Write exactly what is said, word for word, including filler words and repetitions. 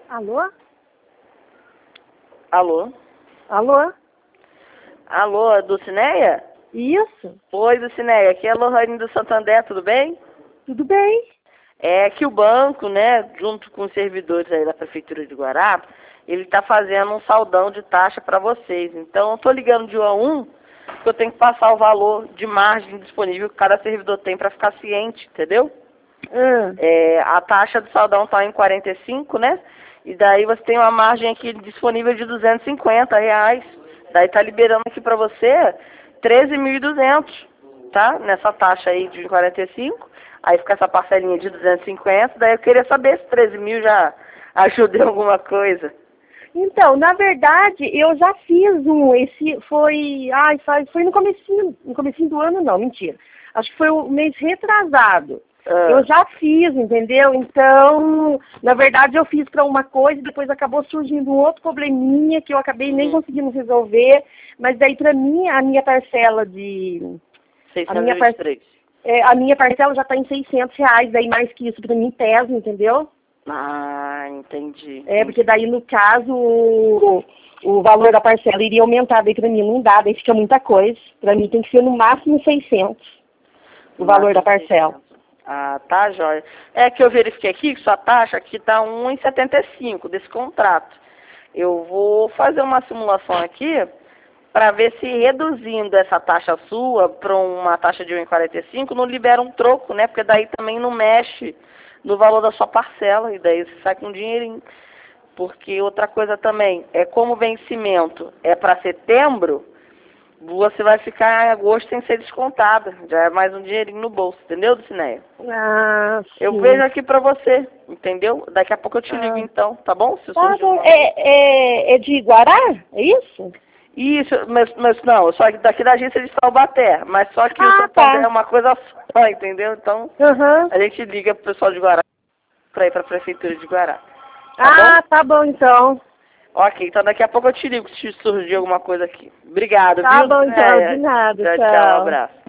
Alô? Alô? Alô? Alô, Dulcineia? Isso? Oi, Dulcineia, aqui é a Lohane do Santander, tudo bem? Tudo bem? É que o banco, né, junto com os servidores aí da Prefeitura de Guará, ele está fazendo um saldão de taxa para vocês. Então, eu estou ligando de um a um, porque eu tenho que passar o valor de margem disponível que cada servidor tem para ficar ciente, entendeu? Ah, É, a taxa do saldão está em quarenta e cinco, né? E daí você tem uma margem aqui disponível de duzentos e cinquenta reais. Daí tá liberando aqui para você treze mil e duzentos, tá? Nessa taxa aí de quarenta e cinco. Aí fica essa parcelinha de duzentos e cinquenta. Daí eu queria saber se treze mil já ajuda em alguma coisa. então, na verdade, eu já fiz um, esse foi, ai, faz, foi no comecinho, no comecinho do ano não, mentira. Acho que foi o mês retrasado. Ah. Eu já fiz, entendeu? Então, na verdade, eu fiz para uma coisa e depois acabou surgindo um outro probleminha que eu acabei nem Uhum. conseguindo resolver. Mas daí, para mim, a minha parcela de... A minha, par... seiscentos e vinte e três. é, a minha parcela já está em seiscentos reais, daí mais que isso para mim pesa, entendeu? Ah, entendi. É, porque daí, no caso, o, o valor da parcela iria aumentar, daí para mim não dá, daí fica muita coisa. Para mim tem que ser no máximo seiscentos, o valor da parcela. Ah, tá, jóia. É que eu verifiquei aqui que sua taxa aqui está um vírgula setenta e cinco desse contrato. Eu vou fazer uma simulação aqui para ver se reduzindo essa taxa sua para uma taxa de um vírgula quarenta e cinco não libera um troco, né? Porque daí também não mexe no valor da sua parcela e daí você sai com dinheirinho. Porque outra coisa também, é como o vencimento é para setembro, você vai ficar em agosto sem ser descontada. Já é mais um dinheirinho no bolso, entendeu, Dulcineia? Ah, sim. Eu vejo aqui pra você, entendeu? Daqui a pouco eu te ligo Ah. então, tá bom? Se Tá surgir bom. alguma É, é, é de Guará? É isso? Isso, mas, mas não, só que daqui da agência de Taubaté, mas só que o Ah, Santander tá. é uma coisa só, entendeu? Então, Aham. a gente liga pro pessoal de Guará pra ir pra Prefeitura de Guará. Tá Ah, bom? tá bom então. Ok, então daqui a pouco eu te ligo se surgir alguma coisa aqui. Obrigado, Tá viu? bom então, de nada, Tchau, tchau, um tchau. abraço.